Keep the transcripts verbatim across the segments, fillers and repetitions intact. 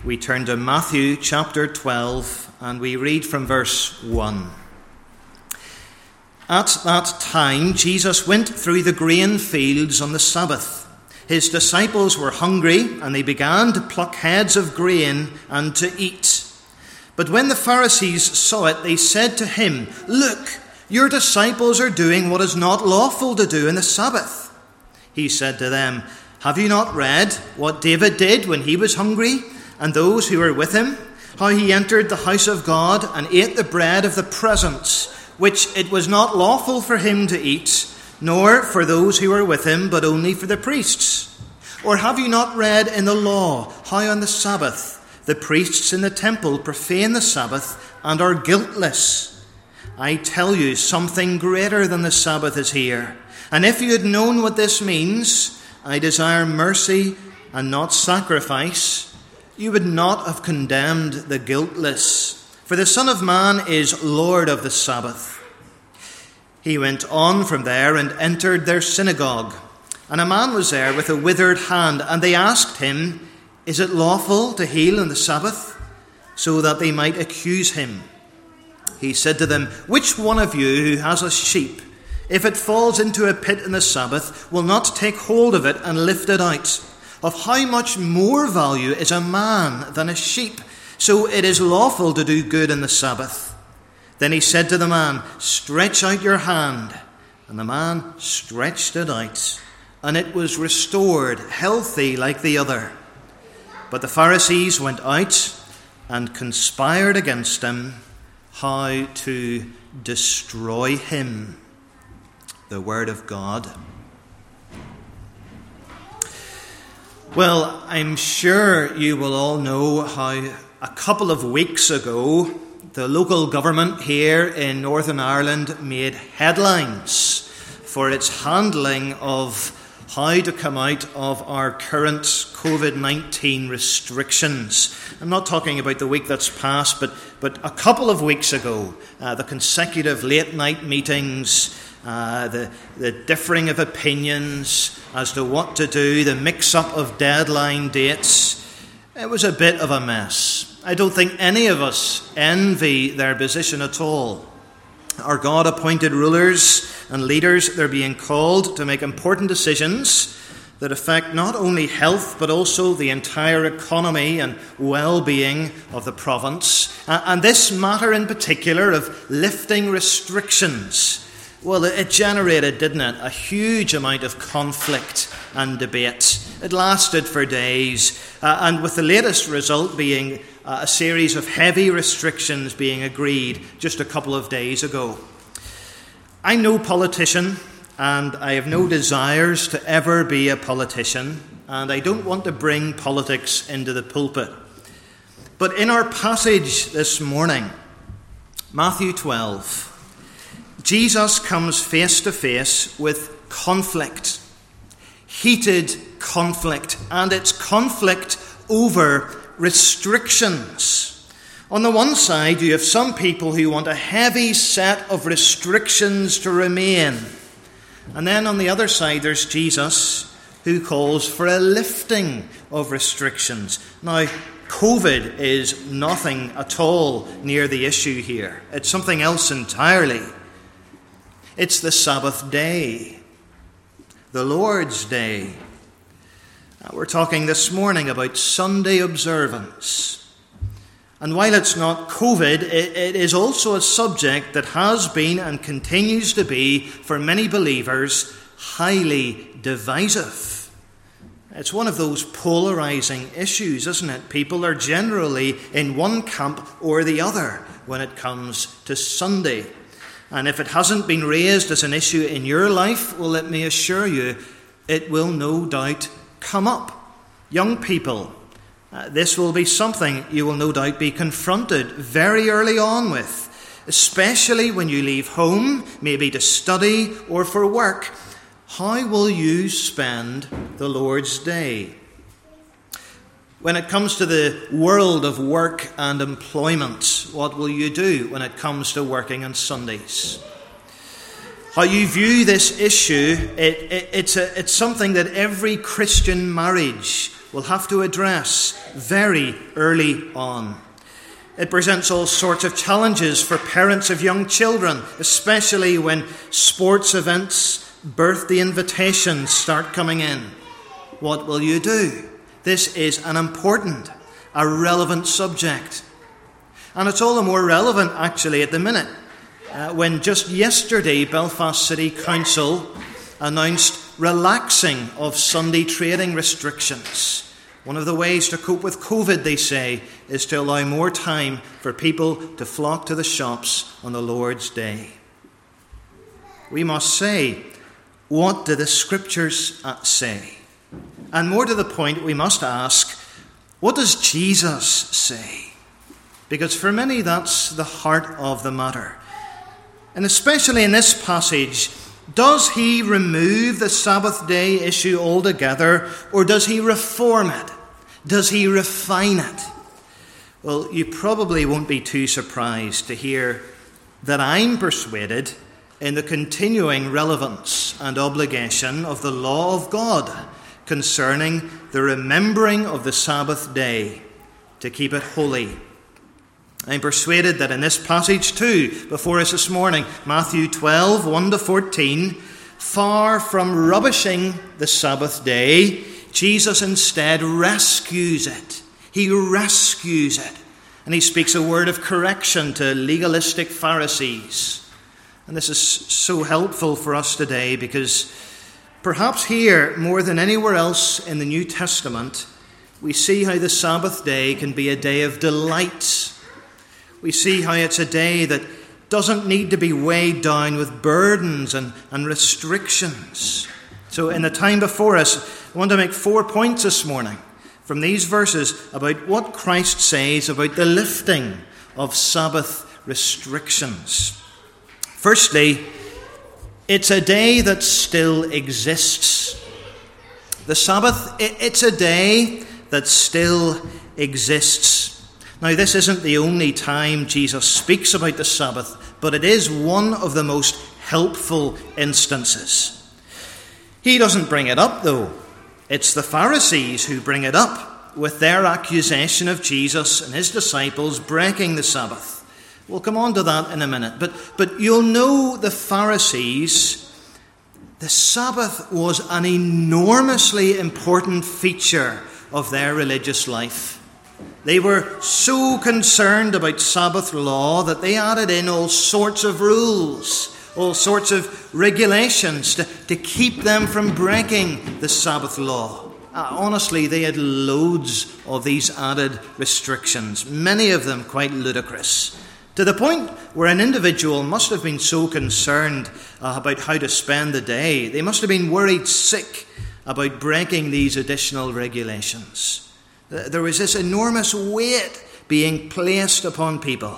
we turn to Matthew chapter twelve and we read from verse one. At that time, Jesus went through the grain fields on the Sabbath. His disciples were hungry, and they began to pluck heads of grain and to eat. But when the Pharisees saw it, they said to him, "Look, your disciples are doing what is not lawful to do in the Sabbath." He said to them, "Have you not read what David did when he was hungry, and those who were with him? How he entered the house of God and ate the bread of the presence, which it was not lawful for him to eat, nor for those who were with him, but only for the priests? Or have you not read in the law how on the Sabbath the priests in the temple profane the Sabbath and are guiltless? I tell you, something greater than the Sabbath is here. And if you had known what this means, I desire mercy and not sacrifice, you would not have condemned the guiltless. For the Son of Man is Lord of the Sabbath." He went on from there and entered their synagogue. And a man was there with a withered hand, and they asked him, "Is it lawful to heal on the Sabbath?" So that they might accuse him. He said to them, "Which one of you who has a sheep, if it falls into a pit on the Sabbath, will not take hold of it and lift it out? Of how much more value is a man than a sheep? So it is lawful to do good in the Sabbath." Then he said to the man, "Stretch out your hand." And the man stretched it out, and it was restored, healthy like the other. But the Pharisees went out and conspired against him, how to destroy him. The word of God. Well, I'm sure you will all know how a couple of weeks ago the local government here in Northern Ireland made headlines for its handling of how to come out of our current covid nineteen restrictions. I'm not talking about the week that's passed, but, but a couple of weeks ago, uh, the consecutive late-night meetings, uh, the, the differing of opinions as to what to do, the mix-up of deadline dates. It was a bit of a mess. I don't think any of us envy their position at all. Our God-appointed rulers and leaders, they're being called to make important decisions that affect not only health, but also the entire economy and well-being of the province. And this matter in particular of lifting restrictions, well, it generated, didn't it, a huge amount of conflict and debate. It lasted for days, uh, and with the latest result being uh, a series of heavy restrictions being agreed just a couple of days ago. I'm no politician, and I have no desires to ever be a politician, and I don't want to bring politics into the pulpit. But in our passage this morning, Matthew twelve, Jesus comes face to face with conflict, heated conflict, and it's conflict over restrictions. On the one side, you have some people who want a heavy set of restrictions to remain. And then on the other side, there's Jesus, who calls for a lifting of restrictions. Now, COVID is nothing at all near the issue here. It's something else entirely. It's the Sabbath day, the Lord's Day. We're talking this morning about Sunday observance. And while it's not COVID, it, it is also a subject that has been and continues to be, for many believers, highly divisive. It's one of those polarizing issues, isn't it? People are generally in one camp or the other when it comes to Sunday. And if it hasn't been raised as an issue in your life, well, let me assure you, it will no doubt come up. Young people, uh, this will be something you will no doubt be confronted very early on with, especially when you leave home, maybe to study or for work. How will you spend the Lord's Day? When it comes to the world of work and employment, what will you do when it comes to working on Sundays? How you view this issue, it, it, it's, a, it's something that every Christian marriage will have to address very early on. It presents all sorts of challenges for parents of young children, especially when sports events, birthday invitations start coming in. What will you do? This is an important, a relevant subject. And it's all the more relevant, actually, at the minute, uh, when just yesterday Belfast City Council announced relaxing of Sunday trading restrictions. One of the ways to cope with COVID, they say, is to allow more time for people to flock to the shops on the Lord's Day. We must say, what do the Scriptures say? And more to the point, we must ask, what does Jesus say? Because for many, that's the heart of the matter. And especially in this passage, does he remove the Sabbath day issue altogether, or does he reform it? Does he refine it? Well, you probably won't be too surprised to hear that I'm persuaded in the continuing relevance and obligation of the law of God concerning the remembering of the Sabbath day to keep it holy. I'm persuaded that in this passage too, before us this morning, Matthew twelve, one to fourteen, far from rubbishing the Sabbath day, Jesus instead rescues it. He rescues it. And he speaks a word of correction to legalistic Pharisees. And this is so helpful for us today because perhaps here, more than anywhere else in the New Testament, we see how the Sabbath day can be a day of delight. We see how it's a day that doesn't need to be weighed down with burdens and, and restrictions. So in the time before us, I want to make four points this morning from these verses about what Christ says about the lifting of Sabbath restrictions. Firstly, it's a day that still exists. The Sabbath, it's a day that still exists. Now, this isn't the only time Jesus speaks about the Sabbath, but it is one of the most helpful instances. He doesn't bring it up, though. It's the Pharisees who bring it up with their accusation of Jesus and his disciples breaking the Sabbath. We'll come on to that in a minute. But, but you'll know the Pharisees, the Sabbath was an enormously important feature of their religious life. They were so concerned about Sabbath law that they added in all sorts of rules, all sorts of regulations to, to keep them from breaking the Sabbath law. Uh, honestly, they had loads of these added restrictions, many of them quite ludicrous, to the point where an individual must have been so concerned uh, about how to spend the day, they must have been worried sick about breaking these additional regulations. There was this enormous weight being placed upon people.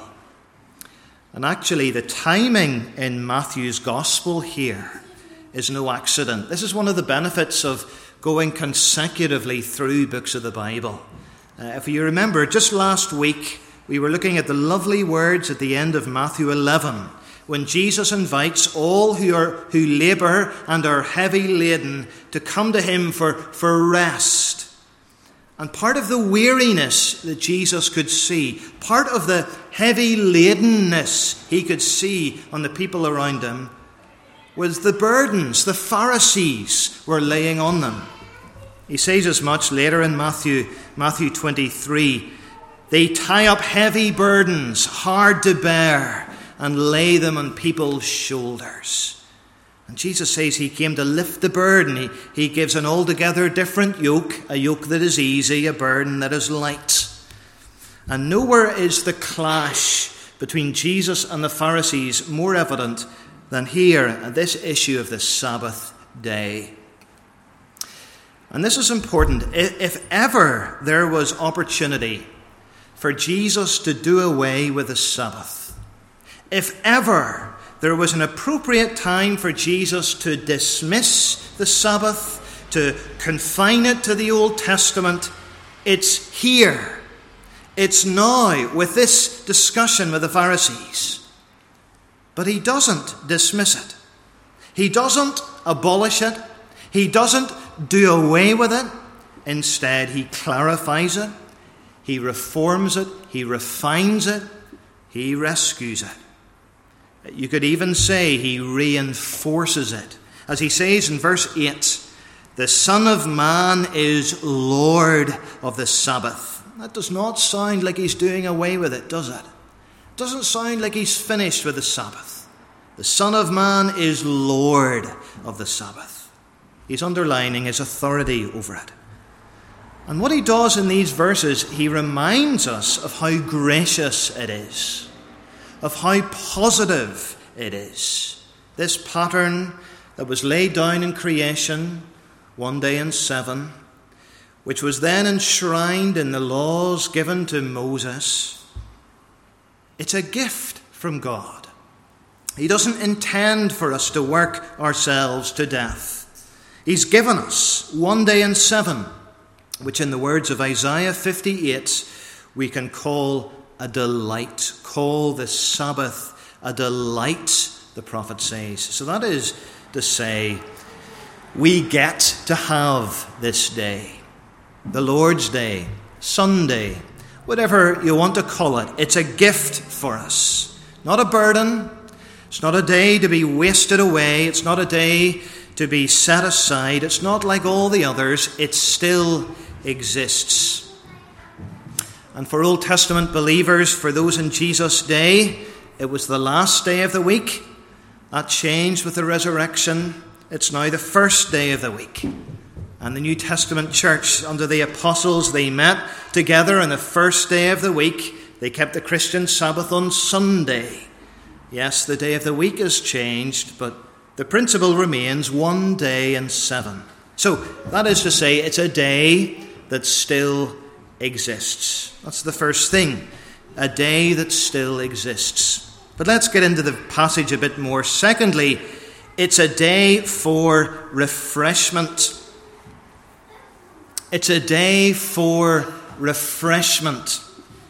And actually, the timing in Matthew's Gospel here is no accident. This is one of the benefits of going consecutively through books of the Bible. Uh, if you remember, just last week, we were looking at the lovely words at the end of Matthew eleven, when Jesus invites all who are who labour and are heavy laden to come to him for, for rest. And part of the weariness that Jesus could see, part of the heavy ladenness he could see on the people around him, was the burdens the Pharisees were laying on them. He says as much later in Matthew, Matthew twenty-three. They tie up heavy burdens, hard to bear, and lay them on people's shoulders. And Jesus says he came to lift the burden. He, he gives an altogether different yoke, a yoke that is easy, a burden that is light. And nowhere is the clash between Jesus and the Pharisees more evident than here at this issue of the Sabbath day. And this is important. If ever there was opportunity for Jesus to do away with the Sabbath, if ever there was an appropriate time for Jesus to dismiss the Sabbath, to confine it to the Old Testament, it's here. It's now with this discussion with the Pharisees. But he doesn't dismiss it. He doesn't abolish it. He doesn't do away with it. Instead, he clarifies it, he reforms it, he refines it, he rescues it. You could even say he reinforces it. As he says in verse eight, the Son of Man is Lord of the Sabbath. That does not sound like he's doing away with it, does it? It doesn't sound like he's finished with the Sabbath. The Son of Man is Lord of the Sabbath. He's underlining his authority over it. And what he does in these verses, he reminds us of how gracious it is, of how positive it is. This pattern that was laid down in creation, one day in seven, which was then enshrined in the laws given to Moses, it's a gift from God. He doesn't intend for us to work ourselves to death. He's given us one day in seven, which in the words of Isaiah fifty-eight, we can call a delight. Call the Sabbath a delight, the prophet says. So that is to say, we get to have this day, the Lord's Day, Sunday, whatever you want to call it. It's a gift for us, not a burden. It's not a day to be wasted away. It's not a day to be set aside. It's not like all the others. It still exists. And for Old Testament believers, for those in Jesus' day, it was the last day of the week. That changed with the resurrection. It's now the first day of the week. And the New Testament church, under the apostles, they met together on the first day of the week. They kept the Christian Sabbath on Sunday. Yes, the day of the week has changed, but the principle remains one day in seven. So, that is to say, it's a day that still exists. That's the first thing. A day that still exists. But let's get into the passage a bit more. Secondly, it's a day for refreshment. It's a day for refreshment.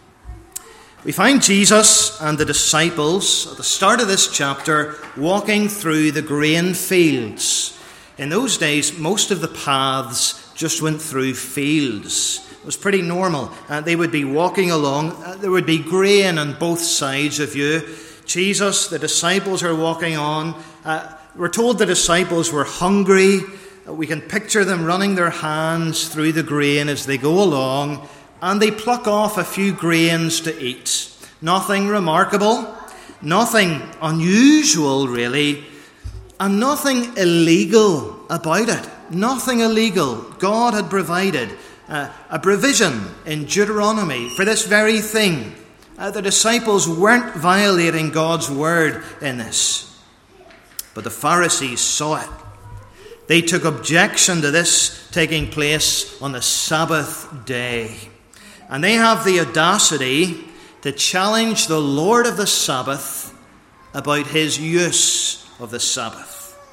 We find Jesus and the disciples at the start of this chapter walking through the grain fields. In those days, most of the paths just went through fields. It was pretty normal. Uh, they would be walking along. Uh, there would be grain on both sides of you. Jesus, the disciples are walking on. Uh, we're told the disciples were hungry. Uh, we can picture them running their hands through the grain as they go along. And they pluck off a few grains to eat. Nothing remarkable, nothing unusual really, and nothing illegal about it. Nothing illegal. God had provided uh, a provision in Deuteronomy for this very thing. Uh, the disciples weren't violating God's word in this. But the Pharisees saw it. They took objection to this taking place on the Sabbath day. And they have the audacity to challenge the Lord of the Sabbath about his use of the Sabbath.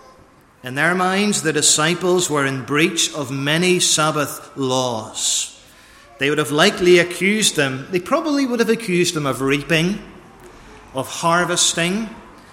In their minds, the disciples were in breach of many Sabbath laws. They would have likely accused them, they probably would have accused them of reaping, of harvesting,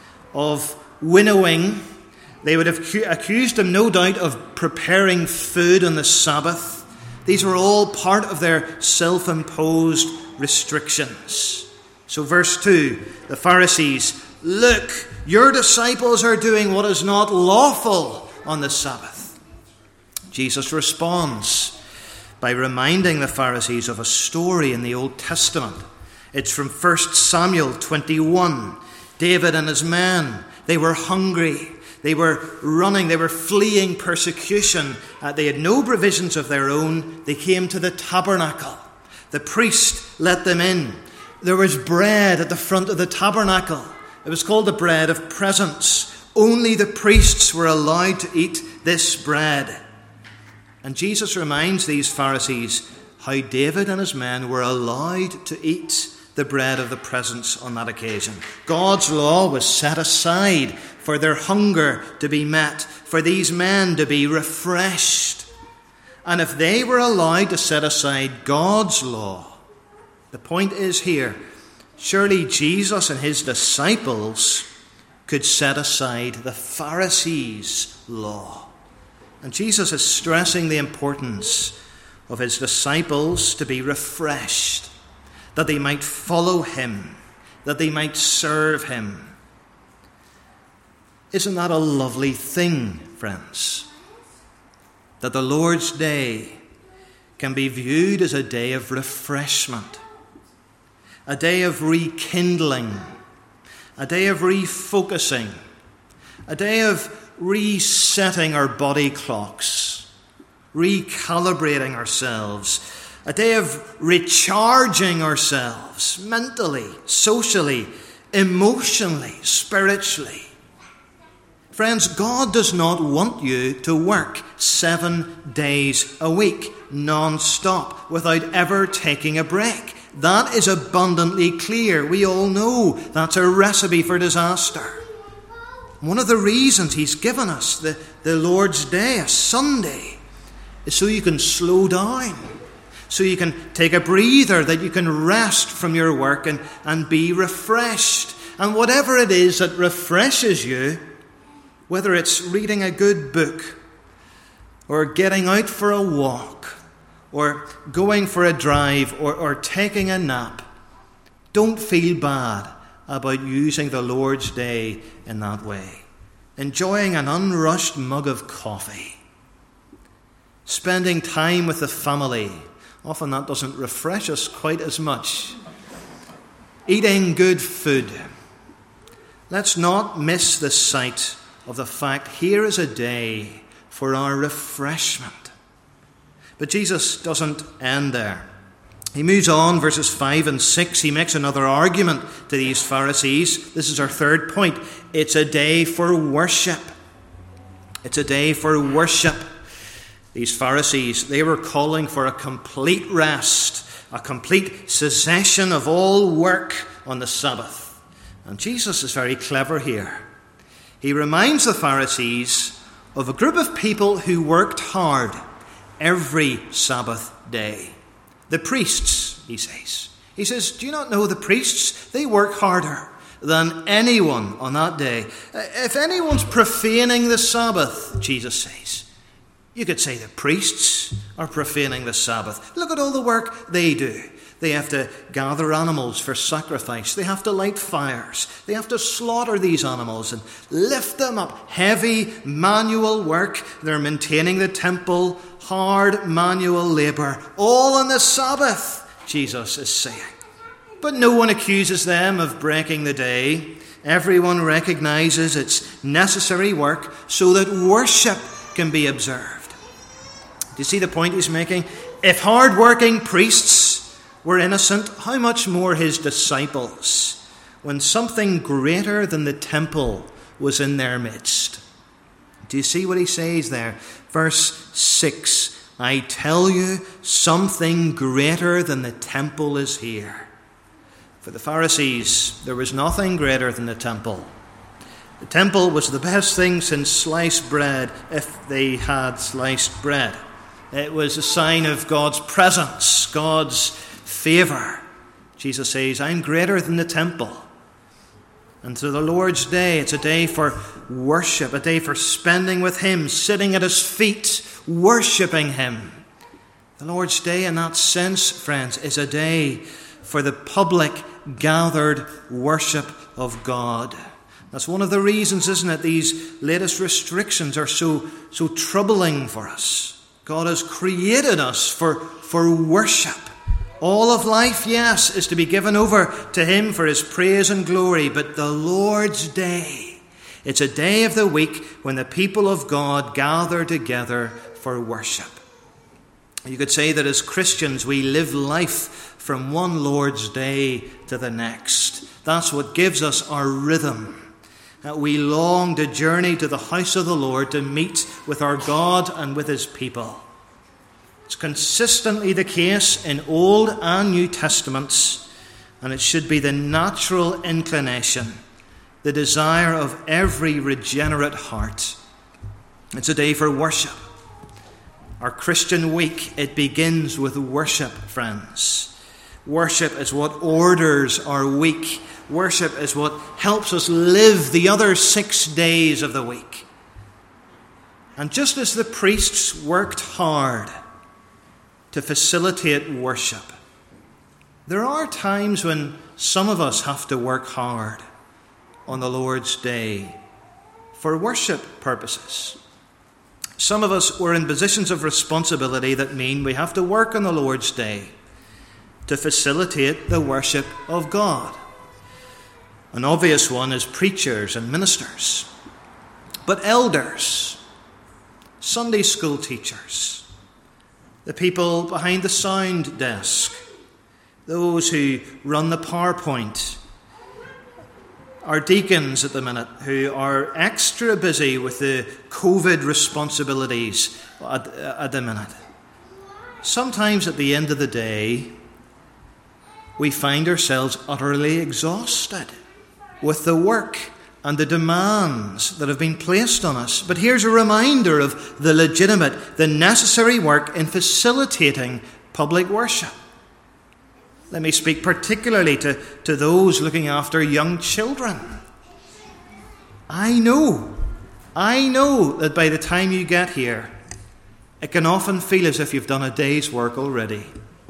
of winnowing. They would have accused them, no doubt, of preparing food on the Sabbath. These were all part of their self-imposed restrictions. So verse two, the Pharisees, look, your disciples are doing what is not lawful on the Sabbath. Jesus responds by reminding the Pharisees of a story in the Old Testament. It's from First Samuel twenty-one. David and his men, they were hungry. They were running, they were fleeing persecution. Uh, they had no provisions of their own. They came to the tabernacle. The priest let them in. There was bread at the front of the tabernacle. It was called the bread of presence. Only the priests were allowed to eat this bread. And Jesus reminds these Pharisees how David and his men were allowed to eat the bread of the presence on that occasion. God's law was set aside for their hunger to be met, for these men to be refreshed. And if they were allowed to set aside God's law, the point is here, surely Jesus and his disciples could set aside the Pharisees' law. And Jesus is stressing the importance of his disciples to be refreshed, that they might follow him, that they might serve him. Isn't that a lovely thing, friends? That the Lord's Day can be viewed as a day of refreshment, a day of rekindling, a day of refocusing, a day of resetting our body clocks, recalibrating ourselves, a day of recharging ourselves mentally, socially, emotionally, spiritually. Friends, God does not want you to work seven days a week, non-stop, without ever taking a break. That is abundantly clear. We all know that's a recipe for disaster. One of the reasons he's given us the, the Lord's Day, a Sunday, is so you can slow down, so you can take a breather, that you can rest from your work and, and be refreshed. And whatever it is that refreshes you, whether it's reading a good book, or getting out for a walk, or going for a drive, or, or taking a nap, don't feel bad about using the Lord's Day in that way. Enjoying an unrushed mug of coffee, spending time with the family. Often that doesn't refresh us quite as much. Eating good food. Let's not miss the sight of the fact here is a day for our refreshment. But Jesus doesn't end there. He moves on, verses five and six. He makes another argument to these Pharisees. This is our third point. It's a day for worship. It's a day for worship. These Pharisees, they were calling for a complete rest, a complete cessation of all work on the Sabbath. And Jesus is very clever here. He reminds the Pharisees of a group of people who worked hard every Sabbath day. The priests, he says. He says, do you not know the priests? They work harder than anyone on that day. If anyone's profaning the Sabbath, Jesus says, you could say the priests are profaning the Sabbath. Look at all the work they do. They have to gather animals for sacrifice. They have to light fires. They have to slaughter these animals and lift them up. Heavy manual work. They're maintaining the temple. Hard manual labour. All on the Sabbath, Jesus is saying. But no one accuses them of breaking the day. Everyone recognises it's necessary work so that worship can be observed. Do you see the point he's making? If hard-working priests were innocent, how much more his disciples, when something greater than the temple was in their midst. Do you see what he says there? Verse six, I tell you, something greater than the temple is here. For the Pharisees, there was nothing greater than the temple. The temple was the best thing since sliced bread, if they had sliced bread. It was a sign of God's presence, God's favour. Jesus says, I'm greater than the temple. And to the Lord's Day, it's a day for worship, a day for spending with him, sitting at his feet, worshipping him. The Lord's Day, in that sense, friends, is a day for the public gathered worship of God. That's one of the reasons, isn't it, these latest restrictions are so, so troubling for us. God has created us for, for worship. All of life, yes, is to be given over to him for his praise and glory. But the Lord's Day, it's a day of the week when the people of God gather together for worship. You could say that as Christians, we live life from one Lord's Day to the next. That's what gives us our rhythm. That we long to journey to the house of the Lord to meet with our God and with his people. It's consistently the case in Old and New Testaments, and it should be the natural inclination, the desire of every regenerate heart. It's a day for worship. Our Christian week, it begins with worship, friends. Worship is what orders our week. Worship is what helps us live the other six days of the week. And just as the priests worked hard, to facilitate worship. There are times when some of us have to work hard on the Lord's Day for worship purposes. Some of us were in positions of responsibility that mean we have to work on the Lord's Day to facilitate the worship of God. An obvious one is preachers and ministers. But elders, Sunday school teachers, the people behind the sound desk, those who run the PowerPoint, our deacons at the minute who are extra busy with the COVID responsibilities at, at the minute. Sometimes at the end of the day, we find ourselves utterly exhausted with the work and the demands that have been placed on us. But here's a reminder of the legitimate, the necessary work in facilitating public worship. Let me speak particularly to, to those looking after young children. I know, I know that by the time you get here, it can often feel as if you've done a day's work already.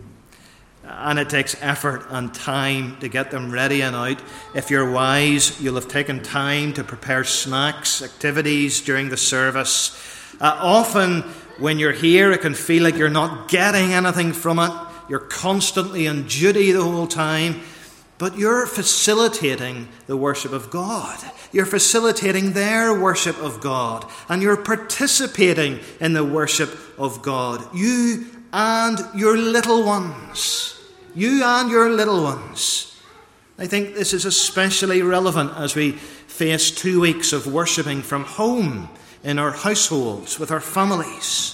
And it takes effort and time to get them ready and out. If you're wise, you'll have taken time to prepare snacks, activities during the service. Uh, often, when you're here, it can feel like you're not getting anything from it. You're constantly on duty the whole time. But you're facilitating the worship of God. You're facilitating their worship of God. And you're participating in the worship of God. You and your little ones. You and your little ones. I think this is especially relevant as we face two weeks of worshipping from home in our households with our families.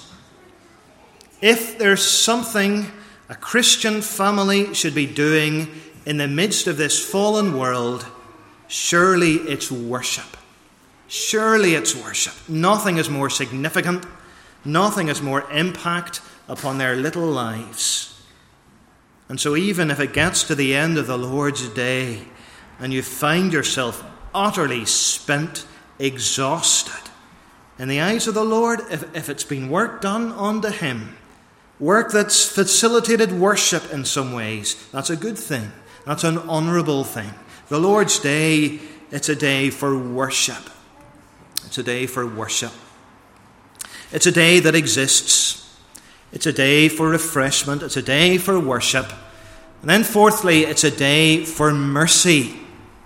If there's something a Christian family should be doing in the midst of this fallen world, surely it's worship. Surely it's worship. Nothing is more significant. Nothing has more impact upon their little lives. And so even if it gets to the end of the Lord's Day and you find yourself utterly spent, exhausted, in the eyes of the Lord, if, if it's been work done unto Him, work that's facilitated worship in some ways, that's a good thing. That's an honourable thing. The Lord's Day, it's a day for worship. It's a day for worship. It's a day that exists. It's a day for refreshment. It's a day for worship. And then fourthly, it's a day for mercy.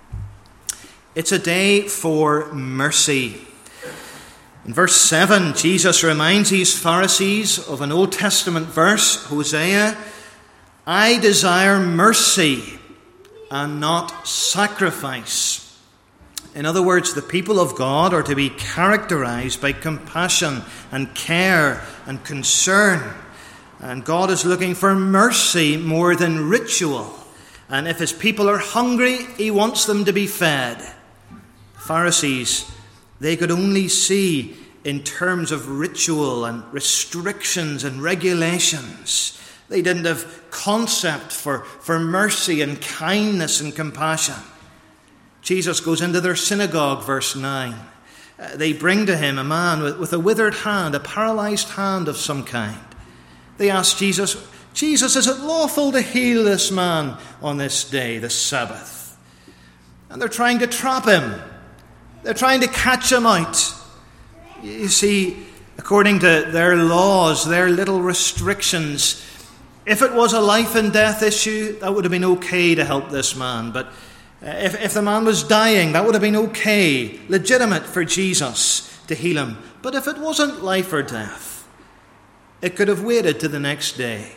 It's a day for mercy. In verse seven, Jesus reminds these Pharisees of an Old Testament verse, Hosea, I desire mercy and not sacrifice. In other words, the people of God are to be characterized by compassion and care and concern. And God is looking for mercy more than ritual. And if His people are hungry, He wants them to be fed. Pharisees, they could only see in terms of ritual and restrictions and regulations. They didn't have concept for, for mercy and kindness and compassion. Jesus goes into their synagogue, verse nine. Uh, they bring to Him a man with, with a withered hand, a paralyzed hand of some kind. They ask Jesus, Jesus, is it lawful to heal this man on this day, the Sabbath? And they're trying to trap Him. They're trying to catch Him out. You see, according to their laws, their little restrictions, if it was a life and death issue, that would have been okay to help this man. But if, if the man was dying, that would have been okay, legitimate for Jesus to heal him. But if it wasn't life or death, it could have waited to the next day.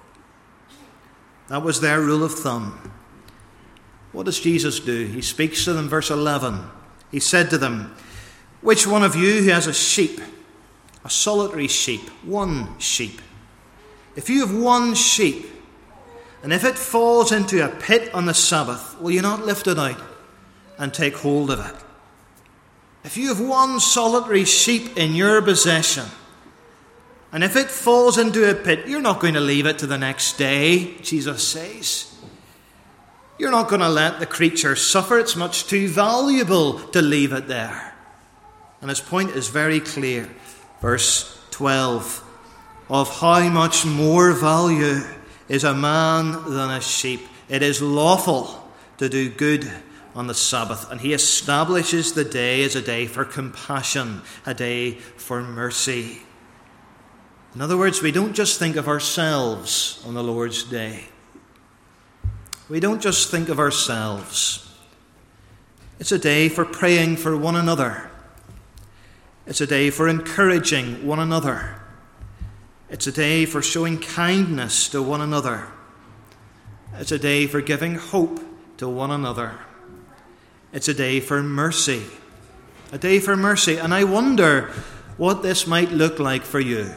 That was their rule of thumb. What does Jesus do? He speaks to them, verse eleven. He said to them, which one of you who has a sheep, a solitary sheep, one sheep, if you have one sheep, and if it falls into a pit on the Sabbath, will you not lift it out and take hold of it? If you have one solitary sheep in your possession, and if it falls into a pit, you're not going to leave it to the next day, Jesus says. You're not going to let the creature suffer. It's much too valuable to leave it there. And his point is very clear. Verse twelve. of how much more value is a man than a sheep. It is lawful to do good on the Sabbath, and he establishes the day as a day for compassion, a day for mercy. In other words, we don't just think of ourselves on the Lord's day. We don't just think of ourselves. It's a day for praying for one another. It's a day for encouraging one another. It's a day for showing kindness to one another. It's a day for giving hope to one another. It's a day for mercy. A day for mercy. And I wonder what this might look like for you.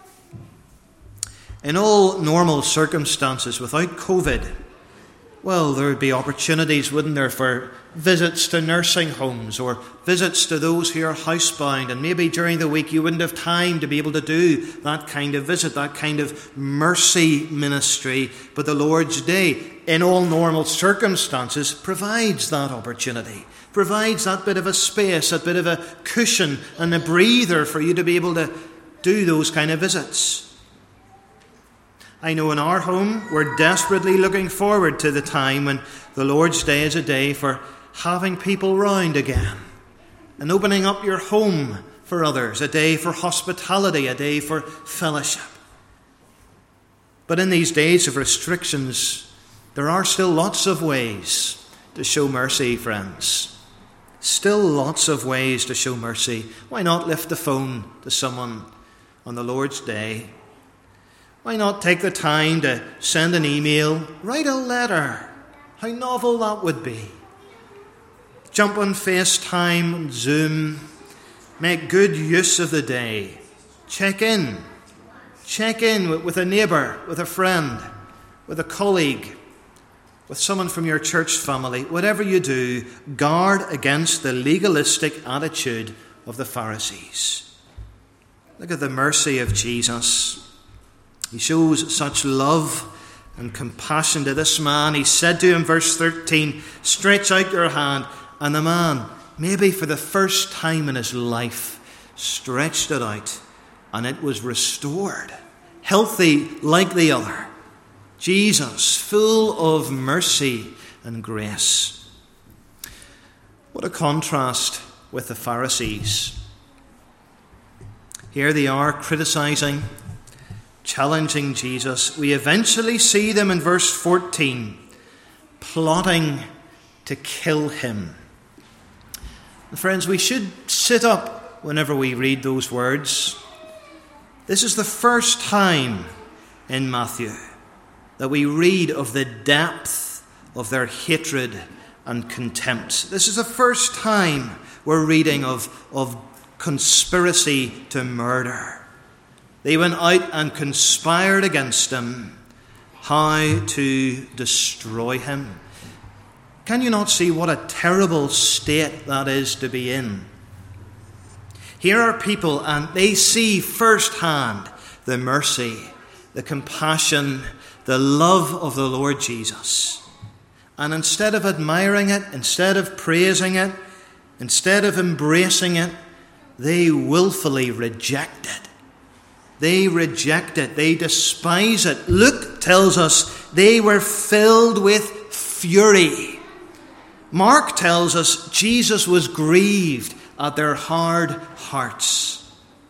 In all normal circumstances, without COVID, well, there would be opportunities, wouldn't there, for visits to nursing homes or visits to those who are housebound, and maybe during the week you wouldn't have time to be able to do that kind of visit, that kind of mercy ministry. But the Lord's Day, in all normal circumstances, provides that opportunity, provides that bit of a space, that bit of a cushion and a breather for you to be able to do those kind of visits. I know in our home, we're desperately looking forward to the time when the Lord's Day is a day for having people round again and opening up your home for others, a day for hospitality, a day for fellowship. But in these days of restrictions, there are still lots of ways to show mercy, friends. Still lots of ways to show mercy. Why not lift the phone to someone on the Lord's Day? Why not take the time to send an email, write a letter? How novel that would be. Jump on FaceTime, Zoom. Make good use of the day. Check in. Check in with a neighbour, with a friend, with a colleague, with someone from your church family. Whatever you do, guard against the legalistic attitude of the Pharisees. Look at the mercy of Jesus. He shows such love and compassion to this man. He said to him, verse thirteen, stretch out your hand. And the man, maybe for the first time in his life, stretched it out, and it was restored, healthy like the other. Jesus, full of mercy and grace. What a contrast with the Pharisees. Here they are criticizing, challenging Jesus. We eventually see them in verse fourteen, plotting to kill him. And friends, we should sit up whenever we read those words. This is the first time in Matthew that we read of the depth of their hatred and contempt. This is the first time we're reading of, of conspiracy to murder. They went out and conspired against him, how to destroy him. Can you not see what a terrible state that is to be in? Here are people, and they see firsthand the mercy, the compassion, the love of the Lord Jesus. And instead of admiring it, instead of praising it, instead of embracing it, they willfully reject it. They reject it. They despise it. Luke tells us they were filled with fury. Mark tells us Jesus was grieved at their hard hearts.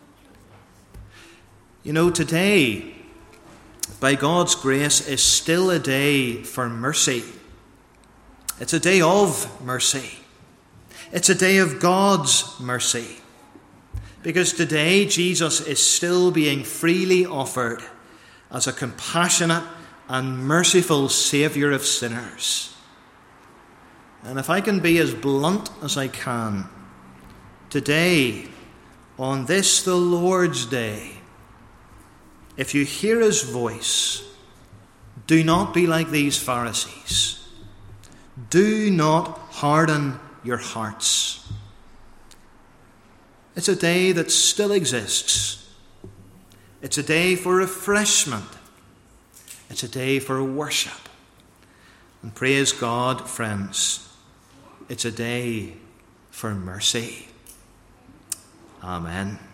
You know, today, by God's grace, is still a day for mercy. It's a day of mercy. It's a day of God's mercy. Because today, Jesus is still being freely offered as a compassionate and merciful Saviour of sinners. And if I can be as blunt as I can, today, on this the Lord's Day, if you hear his voice, do not be like these Pharisees. Do not harden your hearts. It's a day that still exists. It's a day for refreshment. It's a day for worship. And praise God, friends, it's a day for mercy. Amen.